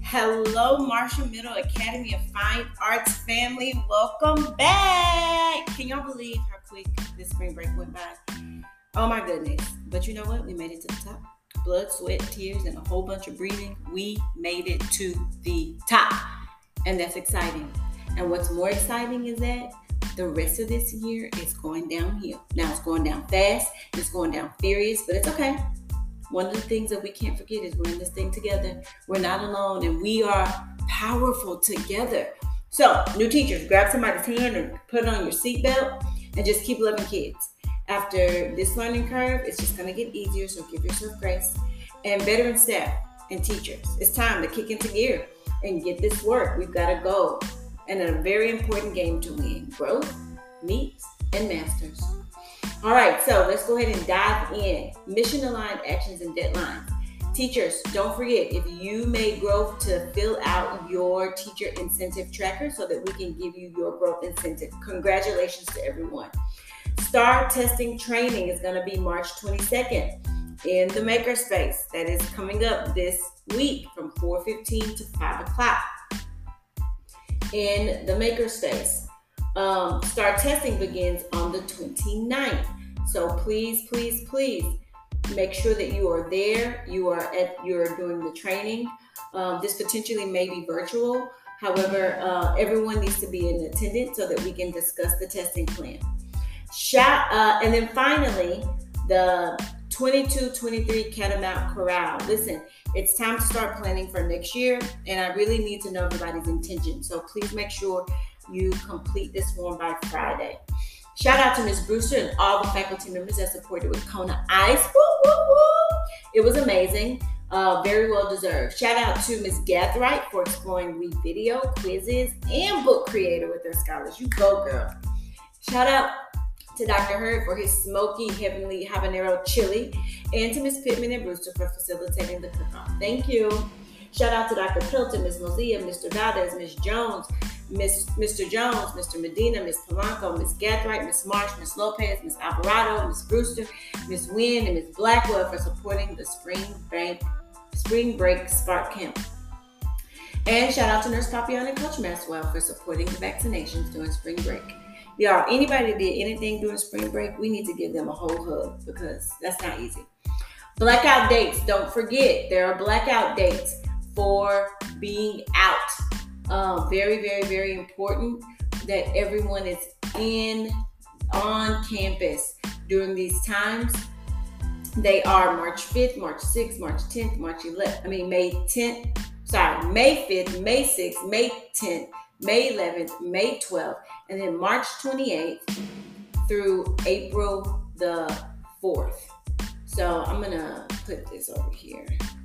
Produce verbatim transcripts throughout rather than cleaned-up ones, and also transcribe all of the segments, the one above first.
Hello, Marshall Middle Academy of Fine Arts family. Welcome back. Can y'all believe how quick this spring break went by? Oh my goodness. But you know what? We made it to the top. Blood, sweat, tears, and a whole bunch of breathing. We made it to the top. And that's exciting. And what's more exciting is that the rest of this year is going downhill. Now it's going down fast. It's going down furious, but it's okay. One of the things that we can't forget is we're in this thing together. We're not alone, and we are powerful together. So, new teachers, grab somebody's hand and put it on your seatbelt and just keep loving kids. After this learning curve, it's just going to get easier, so give yourself grace. And veteran staff and teachers, it's time to kick into gear and get this work. We've got to go. And a very important game to win: growth, meets, and masters. All right, so let's go ahead and dive in. Mission-aligned actions and deadlines. Teachers, don't forget, if you made growth, to fill out your teacher incentive tracker so that we can give you your growth incentive. Congratulations to everyone. STAR testing training is going to be March twenty-second in the Makerspace. That is coming up this week from four fifteen to five o'clock in the Makerspace. Um, STAR testing begins on the twenty-ninth. So please, please, please make sure that you are there. You are at, you're doing the training. Um, this potentially may be virtual. However, uh, everyone needs to be in attendance so that we can discuss the testing plan. Shout, uh, and then finally, the twenty-two twenty-three Catamount Corral. Listen, it's time to start planning for next year, and I really need to know everybody's intention. So please make sure you complete this form by Friday. Shout out to Miz Brewster and all the faculty members that supported with Kona Ice. Woo, woo, woo. It was amazing. Uh, very well deserved. Shout out to Miz Gathright for exploring Read Video, quizzes, and book creator with her scholars. You go, girl. Shout out to Doctor Hurd for his smoky, heavenly habanero chili, and to Miz Pittman and Brewster for facilitating the cook-off. Thank you. Shout out to Doctor Pilton, Miz Mozilla, Mister Valdez, Miz Jones, Miss Mister Jones, Mister Medina, Miss Polanco, Miss Gathright, Miss Marsh, Miss Lopez, Miss Alvarado, Miss Brewster, Miss Wynn, and Miss Blackwell for supporting the Spring Break Spring Break Spark Camp. And shout out to Nurse Papion and Coach Maxwell for supporting the vaccinations during spring break. Y'all, anybody that did anything during spring break, we need to give them a whole hug because that's not easy. Blackout dates. Don't forget, there are blackout dates for being out. Uh, very, very, very important that everyone is in on campus during these times. They are March fifth, March sixth, March tenth, March eleventh. I mean, May tenth. Sorry, May fifth, May sixth, May tenth, May eleventh, May twelfth, and then March twenty-eighth through April the fourth. So I'm gonna put this over here.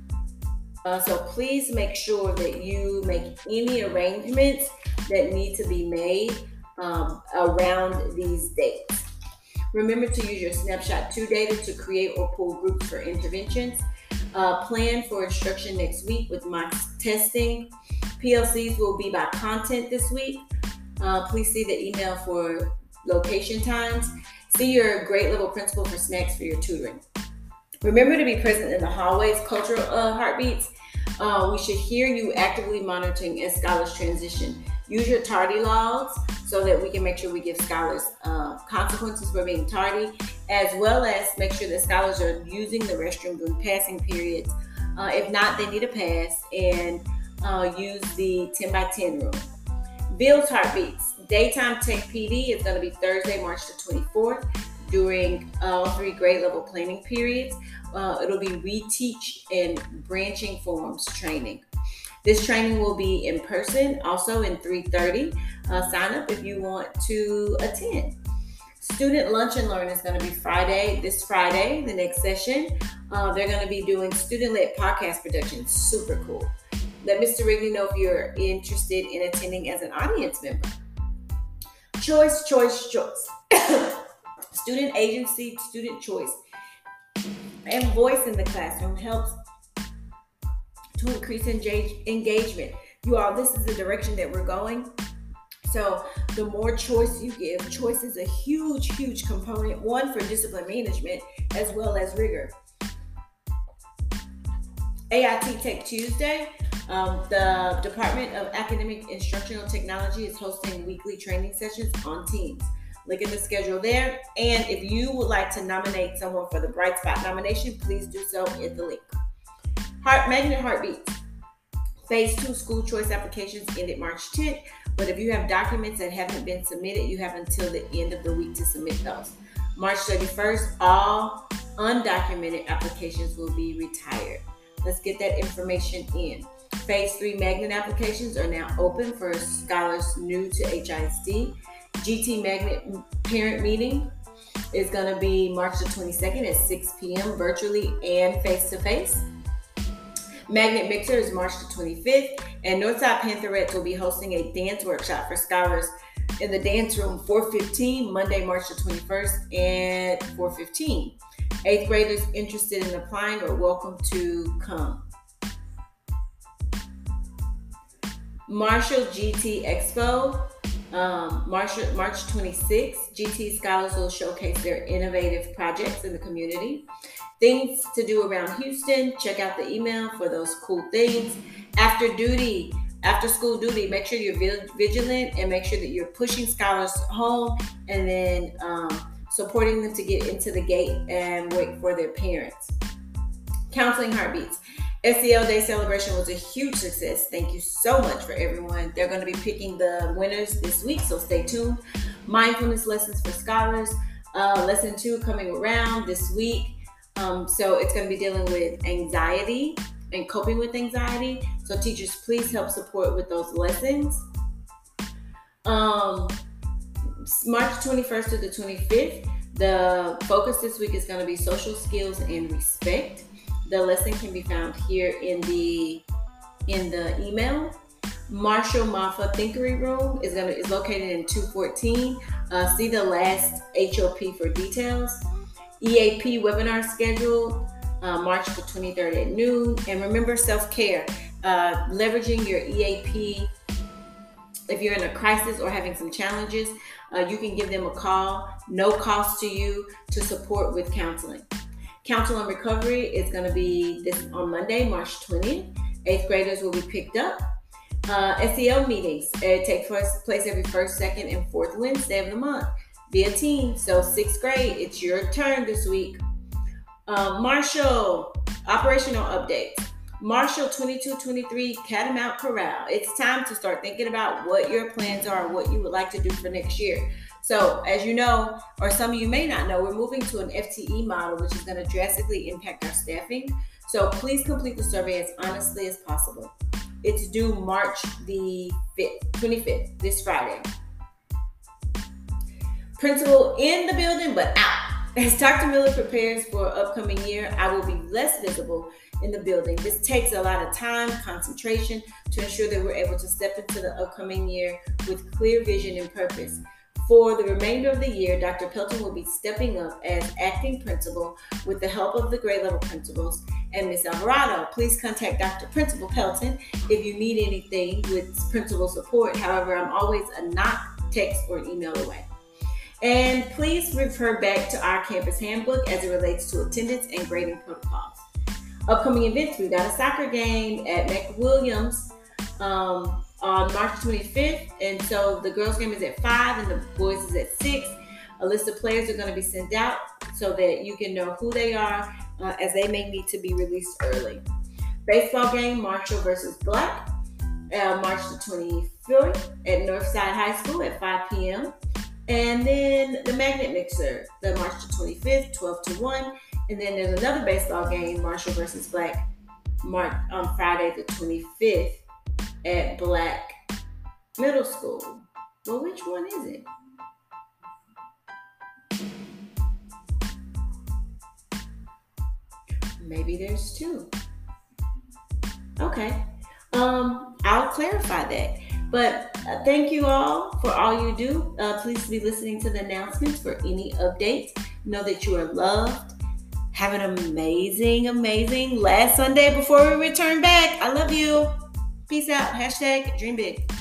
Uh, so please make sure that you make any arrangements that need to be made um, around these dates. Remember to use your Snapshot two data to create or pull groups for interventions. Uh, plan for instruction next week with mock testing. P L Cs will be by content this week. Uh, please see the email for location times. See your grade level principal for snacks for your tutoring. Remember to be present in the hallways, cultural uh, heartbeats. Uh, we should hear you actively monitoring as scholars transition. Use your tardy logs so that we can make sure we give scholars uh, consequences for being tardy, as well as make sure that scholars are using the restroom during passing periods. Uh, if not, they need a pass, and uh, use the ten by ten room. Bill's heartbeats. Daytime Tech P D is going to be Thursday, March the twenty-fourth. During all three grade level planning periods. Uh, it'll be reteach and branching forms training. This training will be in person, also in three thirty. Uh, sign up if you want to attend. Student Lunch and Learn is going to be Friday, this Friday, the next session. Uh, they're going to be doing student-led podcast production. Super cool. Let Mister Wrigley know if you're interested in attending as an audience member. Choice, choice, choice. Student agency, student choice, and voice in the classroom helps to increase engage, engagement. You all, this is the direction that we're going. So the more choice you give, choice is a huge, huge component, one for discipline management as well as rigor. A I T Tech Tuesday. Um, the Department of Academic Instructional Technology is hosting weekly training sessions on Teams. Look at the schedule there. And if you would like to nominate someone for the Bright Spot nomination, please do so at the link. Heart Magnet Heartbeats. Phase two school choice applications ended March tenth, but if you have documents that haven't been submitted, you have until the end of the week to submit those. March thirty-first, all undocumented applications will be retired. Let's get that information in. Phase three magnet applications are now open for scholars new to H I S D. G T Magnet parent meeting is going to be March the twenty-second at six p.m. virtually and face-to-face. Magnet Mixer is March the twenty-fifth, and Northside Pantherettes will be hosting a dance workshop for scholars in the dance room four fifteen, Monday, March the twenty-first at four fifteen. Eighth graders interested in applying are welcome to come. Marshall G T Expo, um, March, March twenty-sixth. G T scholars will showcase their innovative projects in the community. Things to do around Houston. Check out the email for those cool things. After duty, after school duty, make sure you're vigilant and make sure that you're pushing scholars home and then um, supporting them to get into the gate and wait for their parents. Counseling Heartbeats. S E L Day celebration was a huge success. Thank you so much for everyone. They're going to be picking the winners this week, so stay tuned. Mindfulness lessons for scholars. Uh, lesson two coming around this week. Um, so it's going to be dealing with anxiety and coping with anxiety. So teachers, please help support with those lessons. Um, March twenty-first to the twenty-fifth, the focus this week is going to be social skills and respect. The lesson can be found here in the in the email. Marshall Maffa Thinkery Room is going to is located in two fourteen. Uh, see the last H O P for details. E A P webinar scheduled uh, March the twenty-third at noon. And remember self-care, uh, leveraging your E A P. If you're in a crisis or having some challenges, uh, you can give them a call, no cost to you, to support with counseling. Counsel and Recovery is going to be this on Monday, March twentieth. Eighth graders will be picked up. Uh, S E L meetings it takes place every first, second, and fourth Wednesday of the month via Teams. So sixth grade, it's your turn this week. Uh, Marshall operational updates. Marshall twenty-two twenty-three Catamount Corral. It's time to start thinking about what your plans are, what you would like to do for next year. So as you know, or some of you may not know, we're moving to an F T E model, which is going to drastically impact our staffing. So please complete the survey as honestly as possible. It's due March the twenty-fifth, this Friday. Principal in the building, but out. As Doctor Miller prepares for upcoming year, I will be less visible in the building. This takes a lot of time, concentration to ensure that we're able to step into the upcoming year with clear vision and purpose. For the remainder of the year, Doctor Pelton will be stepping up as acting principal with the help of the grade level principals and Miz Alvarado. Please contact Doctor Principal Pelton if you need anything with principal support. However, I'm always a knock, text, or email away. And please refer back to our campus handbook as it relates to attendance and grading protocols. Upcoming events, we've got a soccer game at McWilliams um, on March twenty-fifth. And so the girls game is at five and the boys is at six. A list of players are going to be sent out so that you can know who they are uh, as they may need to be released early. Baseball game, Marshall versus Black, uh, March the twenty-fourth at Northside High School at five p.m. And then the Magnet Mixer, the March the twenty-fifth, twelve to one. And then there's another baseball game, Marshall versus Black, March, on Friday the twenty-fifth at Black Middle School. Well, which one is it? Maybe there's two. Okay. Um, I'll clarify that. But uh, thank you all for all you do. Uh, please be listening to the announcements for any updates. Know that you are loved. Have an amazing, amazing last Sunday before we return back. I love you. Peace out. Hashtag dream big.